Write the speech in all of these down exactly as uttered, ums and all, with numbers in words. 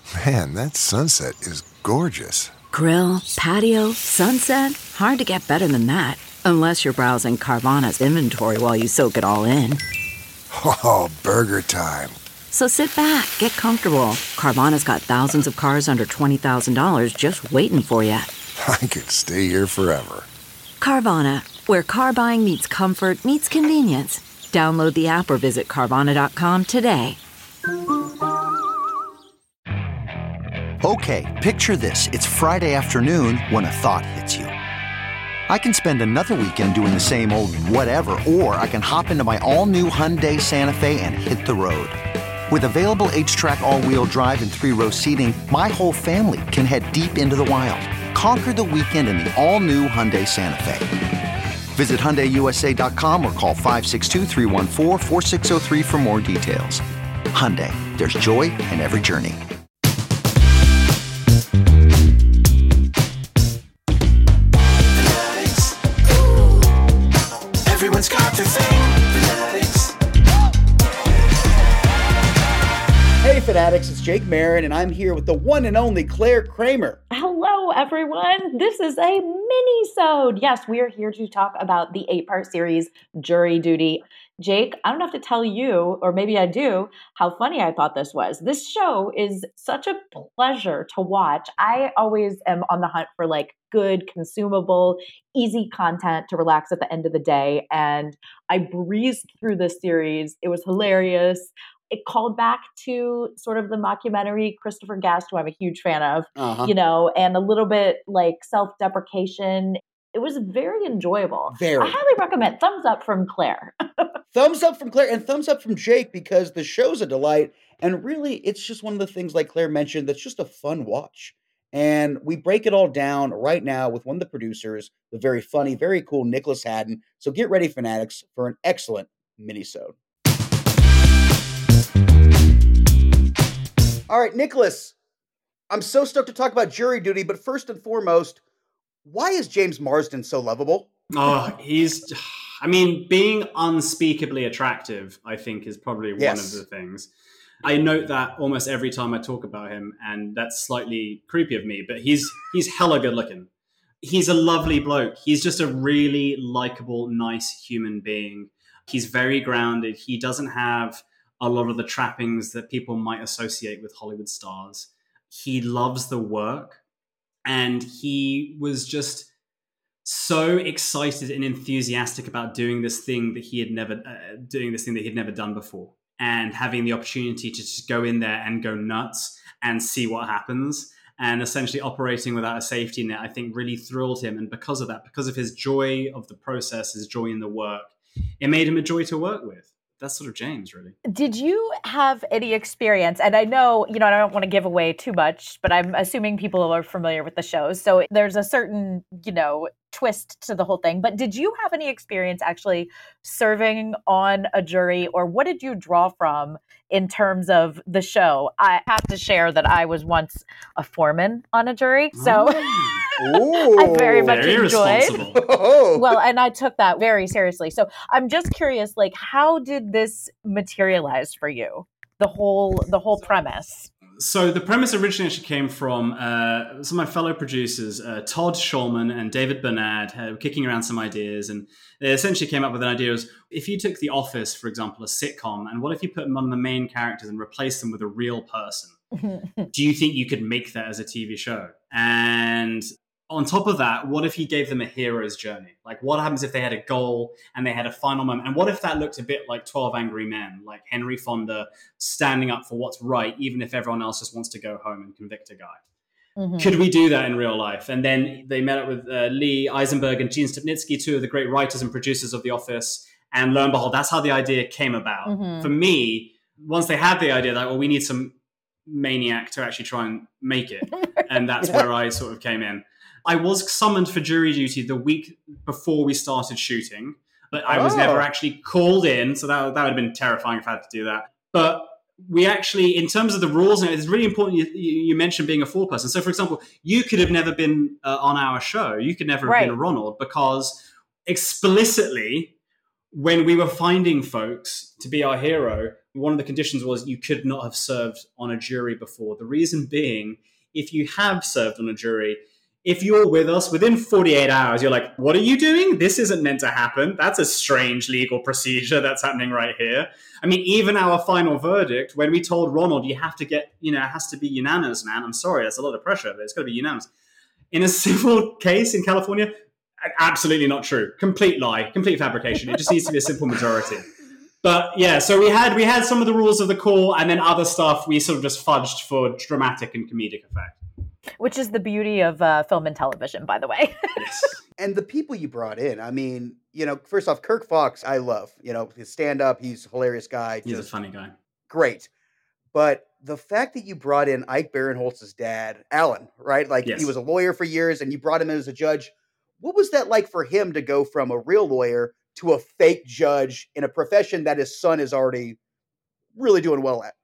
Man, that sunset is gorgeous. Grill, patio, sunset. Hard to get better than that. Unless you're browsing Carvana's inventory while you soak it all in. Oh, burger time. So sit back, get comfortable. Carvana's got thousands of cars under twenty thousand dollars just waiting for you. I could stay here forever. Carvana, where car buying meets comfort, meets convenience. Download the app or visit Carvana dot com today. Okay, picture this. It's Friday afternoon when a thought hits you. I can spend another weekend doing the same old whatever, or I can hop into my all-new Hyundai Santa Fe and hit the road. With available H-Track all-wheel drive and three-row seating, my whole family can head deep into the wild. Conquer the weekend in the all-new Hyundai Santa Fe. Visit Hyundai U S A dot com or call five six two, three one four, four six zero three for more details. Hyundai, there's joy in every journey. Everyone's got their thing. Fanatics. Hey Fanatics, it's Jake Marin, and I'm here with the one and only Claire Kramer. Hello, everyone. This is a mini-sode. Yes, we are here to talk about the eight-part series, Jury Duty. Jake, I don't have to tell you, or maybe I do, how funny I thought this was. This show is such a pleasure to watch. I always am on the hunt for like good, consumable, easy content to relax at the end of the day. And I breezed through this series. It was hilarious. It called back to sort of the mockumentary Christopher Guest, who I'm a huge fan of, uh-huh. you know, and a little bit like self-deprecation. It was very enjoyable. Very. I highly recommend. Thumbs up from Claire. Thumbs up from Claire and thumbs up from Jake, because the show's a delight. And really, it's just one of the things, like Claire mentioned, that's just a fun watch. And we break it all down right now with one of the producers, the very funny, very cool Nicholas Haddon. So get ready, Fanatics, for an excellent mini-sode. All right, Nicholas, I'm so stoked to talk about Jury Duty, but first and foremost, why is James Marsden so lovable? Oh, he's, I mean, being unspeakably attractive, I think, is probably yes. one of the things. I note that almost every time I talk about him, and that's slightly creepy of me, but he's he's hella good looking. He's a lovely bloke. He's just a really likable, nice human being. He's very grounded. He doesn't have a lot of the trappings that people might associate with Hollywood stars. He loves the work, and he was just so excited and enthusiastic about doing this thing that he had never uh, doing this thing that he'd never done before, and having the opportunity to just go in there and go nuts and see what happens, and essentially operating without a safety net, I think really thrilled him. And because of that, because of his joy of the process, his joy in the work, it made him a joy to work with. That's sort of James, really. Did you have any experience? And I know, you know, I don't want to give away too much, but I'm assuming people are familiar with the show. So there's a certain, you know, twist to the whole thing. But did you have any experience actually serving on a jury, or what did you draw from in terms of the show? I have to share that I was once a foreman on a jury. So Ooh, I very much very enjoyed. Well, and I took that very seriously. So I'm just curious, like, how did this materialize for you? The whole, the whole premise. So the premise originally actually came from uh, some of my fellow producers, uh, Todd Shulman and David Bernard, uh, kicking around some ideas. And they essentially came up with an idea was, if you took The Office, for example, a sitcom, and what if you put one of the main characters and replaced them with a real person? Do you think you could make that as a T V show? And on top of that, what if you gave them a hero's journey? Like, what happens if they had a goal and they had a final moment? And what if that looked a bit like twelve Angry Men, like Henry Fonda standing up for what's right, even if everyone else just wants to go home and convict a guy? Mm-hmm. Could we do that in real life? And then they met up with uh, Lee Eisenberg and Gene Stupnitsky, two of the great writers and producers of The Office. And lo and behold, that's how the idea came about. Mm-hmm. For me, once they had the idea, like, well, we need some maniac to actually try and make it. And that's yeah. where I sort of came in. I was summoned for jury duty the week before we started shooting, but I was oh. never actually called in. So that, that would have been terrifying if I had to do that. But we actually, in terms of the rules, and it's really important you, you mentioned being a four person. So, for example, you could have never been uh, on our show. You could never have right. been a Ronald, because explicitly, when we were finding folks to be our hero, one of the conditions was you could not have served on a jury before. The reason being, if you have served on a jury, if you're with us within forty-eight hours, you're like, what are you doing? This isn't meant to happen. That's a strange legal procedure that's happening right here. I mean, even our final verdict, when we told Ronald, you have to get, you know, it has to be unanimous, man. I'm sorry, that's a lot of pressure, but it's got to be unanimous. In a civil case in California, absolutely not true. Complete lie, complete fabrication. It just needs to be a simple majority. But yeah, so we had we had some of the rules of the court, and then other stuff we sort of just fudged for dramatic and comedic effect. Which is the beauty of uh, film and television, by the way. Yes. And the people you brought in, I mean, you know, first off, Kirk Fox, I love. You know, his stand-up, he's a hilarious guy. He's just a funny guy. Great. But the fact that you brought in Ike Barinholtz's dad, Alan, right? Like, Yes. he was a lawyer for years, and you brought him in as a judge. What was that like for him to go from a real lawyer to a fake judge in a profession that his son is already really doing well at?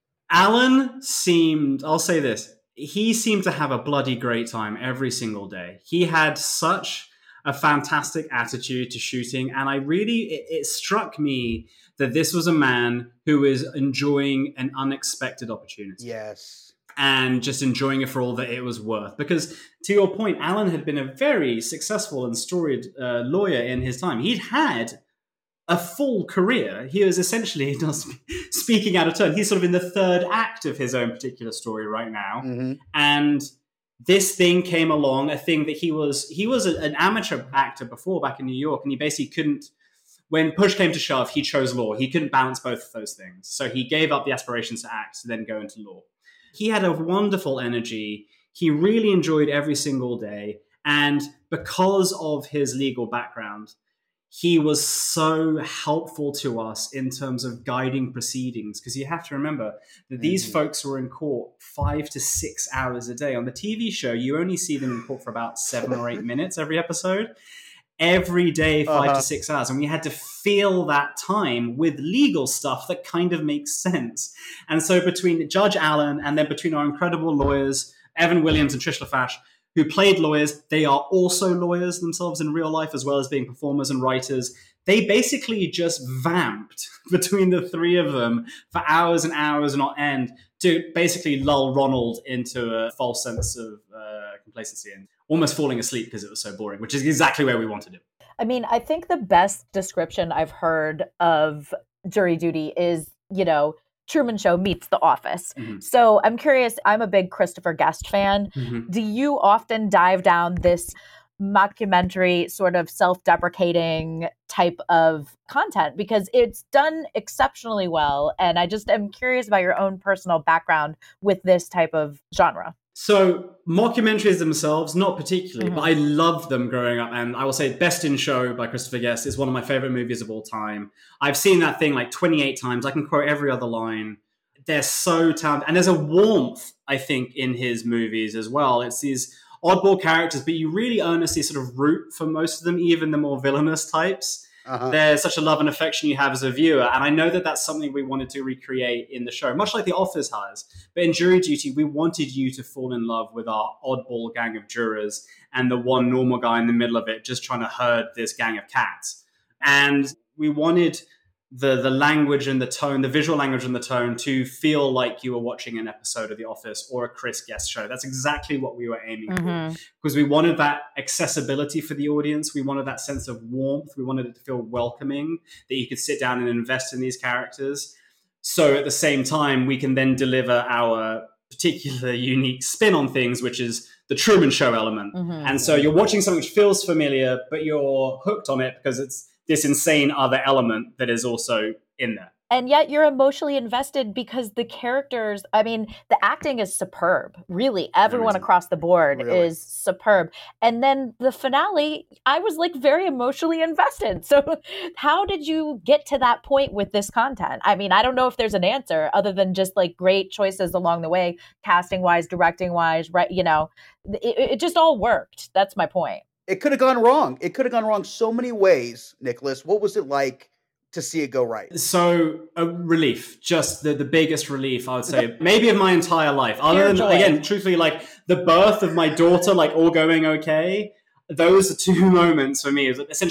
Alan seemed, I'll say this, he seemed to have a bloody great time every single day. He had such a fantastic attitude to shooting, and I really, it, it struck me that this was a man who was enjoying an unexpected opportunity. Yes. And just enjoying it for all that it was worth. Because to your point, Alan had been a very successful and storied uh, lawyer in his time. He'd had a full career. He was essentially, not speaking out of turn, he's sort of in the third act of his own particular story right now. Mm-hmm. And this thing came along, a thing that he was, he was a, an amateur actor before back in New York, and he basically couldn't, when push came to shove, he chose law. He couldn't balance both of those things. So he gave up the aspirations to act to then go into law. He had a wonderful energy. He really enjoyed every single day. And because of his legal background, he was so helpful to us in terms of guiding proceedings. Because you have to remember that these mm-hmm. folks were in court five to six hours a day. On the T V show, you only see them in court for about seven or eight minutes every episode. Every day, five uh-huh. to six hours. And we had to fill that time with legal stuff that kind of makes sense. And so between Judge Allen and then between our incredible lawyers, Evan Williams and Trish LaFash, who played lawyers, they are also lawyers themselves in real life, as well as being performers and writers. They basically just vamped between the three of them for hours and hours and on end to basically lull Ronald into a false sense of uh, complacency and almost falling asleep because it was so boring, which is exactly where we wanted it. I mean, I think the best description I've heard of jury duty is, you know, Truman Show meets The Office. Mm-hmm. So I'm curious, I'm a big Christopher Guest fan. Mm-hmm. Do you often dive down this mockumentary sort of self-deprecating type of content? Because it's done exceptionally well. And I just am curious about your own personal background with this type of genre. So mockumentaries themselves, not particularly, mm-hmm. but I loved them growing up. And I will say Best in Show by Christopher Guest is one of my favorite movies of all time. I've seen that thing like twenty-eight times. I can quote every other line. They're so talented. And there's a warmth, I think, in his movies as well. It's these oddball characters, but you really earnestly sort of root for most of them, even the more villainous types. Uh-huh. There's such a love and affection you have as a viewer. And I know that that's something we wanted to recreate in the show, much like The Office has. But in Jury Duty, we wanted you to fall in love with our oddball gang of jurors and the one normal guy in the middle of it just trying to herd this gang of cats. And we wanted the the language and the tone, the visual language and the tone to feel like you were watching an episode of The Office or a Chris Guest show. That's exactly what we were aiming mm-hmm. for. Because we wanted that accessibility for the audience. We wanted that sense of warmth. We wanted it to feel welcoming, that you could sit down and invest in these characters. So at the same time, we can then deliver our particular unique spin on things, which is the Truman Show element. Mm-hmm. And so you're watching something which feels familiar, but you're hooked on it because it's this insane other element that is also in there. And yet you're emotionally invested because the characters, I mean, the acting is superb. Really, everyone across the board really is superb. And then the finale, I was like very emotionally invested. So how did you get to that point with this content? I mean, I don't know if there's an answer other than just like great choices along the way, casting wise, directing wise, right? You know, it, it just all worked. That's my point. It could have gone wrong. It could have gone wrong so many ways, Nicholas. What was it like to see it go right? So a relief, just the, the biggest relief, I would say, maybe of my entire life. Other than, joy. Again, truthfully, like the birth of my daughter, like all going okay. Those are two moments for me. Is essentially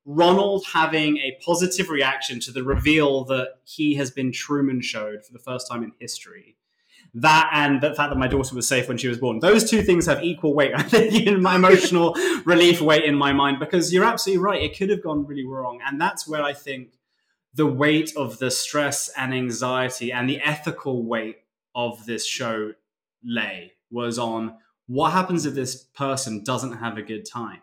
Ronald having a positive reaction to the reveal that he has been Truman Showed for the first time in history. That and the fact that my daughter was safe when she was born. Those two things have equal weight, I think, in my emotional relief weight in my mind, because you're absolutely right. It could have gone really wrong. And that's where I think the weight of the stress and anxiety and the ethical weight of this show lay, was on what happens if this person doesn't have a good time?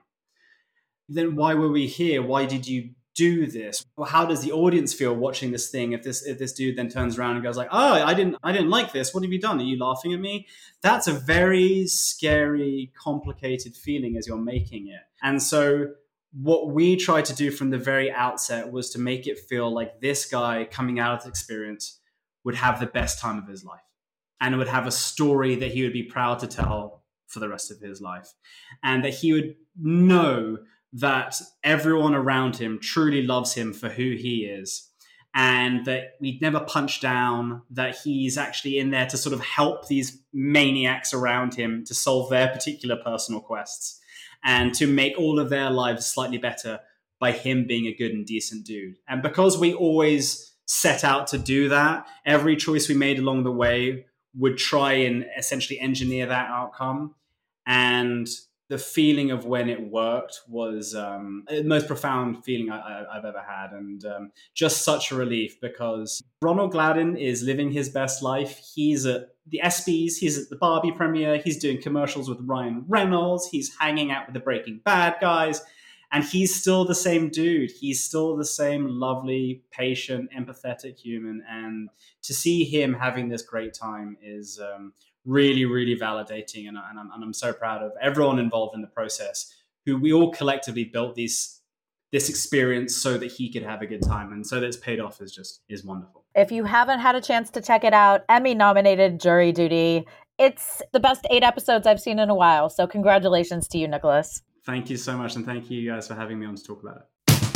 Then why were we here? Why did you do this? How does the audience feel watching this thing if this if this dude then turns around and goes like, oh, I didn't I didn't like this. What have you done? Are you laughing at me? That's a very scary, complicated feeling as you're making it. And so what we tried to do from the very outset was to make it feel like this guy coming out of this experience would have the best time of his life and would have a story that he would be proud to tell for the rest of his life. And that he would know that everyone around him truly loves him for who he is, and that we'd never punch down, that he's actually in there to sort of help these maniacs around him to solve their particular personal quests and to make all of their lives slightly better by him being a good and decent dude. And because we always set out to do that, every choice we made along the way would try and essentially engineer that outcome. And the feeling of when it worked was um, the most profound feeling I, I, I've ever had. And um, just such a relief, because Ronald Gladden is living his best life. He's at the ESPYs, he's at the Barbie premiere, he's doing commercials with Ryan Reynolds, he's hanging out with the Breaking Bad guys, and he's still the same dude. He's still the same lovely, patient, empathetic human. And to see him having this great time is um, really, really validating. And, and, I'm, and I'm so proud of everyone involved in the process, who we all collectively built these, this experience so that he could have a good time. And so that it's paid off is just is wonderful. If you haven't had a chance to check it out, Emmy-nominated Jury Duty. It's the best eight episodes I've seen in a while. So congratulations to you, Nicholas. Thank you so much. And thank you guys for having me on to talk about it.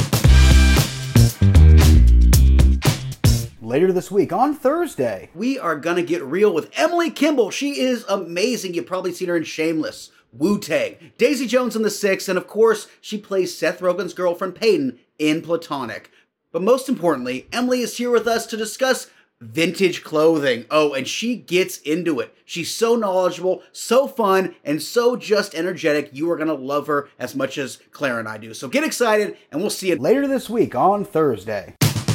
Later this week, on Thursday, we are going to get real with Emily Kimball. She is amazing. You've probably seen her in Shameless, Wu-Tang, Daisy Jones and the Six, and of course, she plays Seth Rogen's girlfriend Peyton in Platonic. But most importantly, Emily is here with us to discuss vintage clothing. Oh, and she gets into it. She's so knowledgeable, so fun, and so just energetic. You are going to love her as much as Claire and I do. So get excited, and we'll see you later this week on Thursday.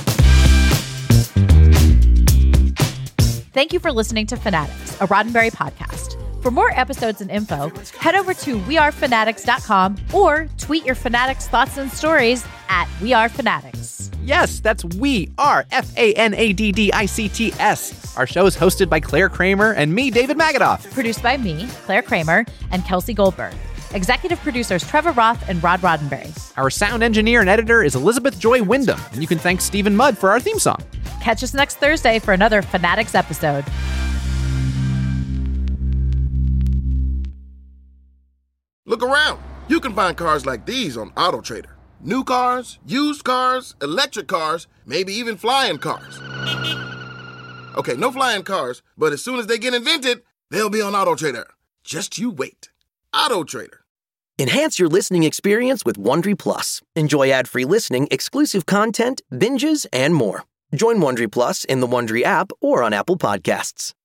Thank you for listening to Fanatics, a Roddenberry podcast. For more episodes and info, head over to we are fanatics dot com or tweet your Fanatics thoughts and stories at wearefanatics. Yes, that's We Are, F A N A D D I C T S. Our show is hosted by Claire Kramer and me, David Magadoff. Produced by me, Claire Kramer, and Kelsey Goldberg. Executive producers Trevor Roth and Rod Roddenberry. Our sound engineer and editor is Elizabeth Joy Wyndham, and you can thank Stephen Mudd for our theme song. Catch us next Thursday for another Fanatics episode. Look around. You can find cars like these on AutoTrader. New cars, used cars, electric cars, maybe even flying cars. Okay, no flying cars, but as soon as they get invented, they'll be on AutoTrader. Just you wait. AutoTrader. Enhance your listening experience with Wondery Plus. Enjoy ad-free listening, exclusive content, binges, and more. Join Wondery Plus in the Wondery app or on Apple Podcasts.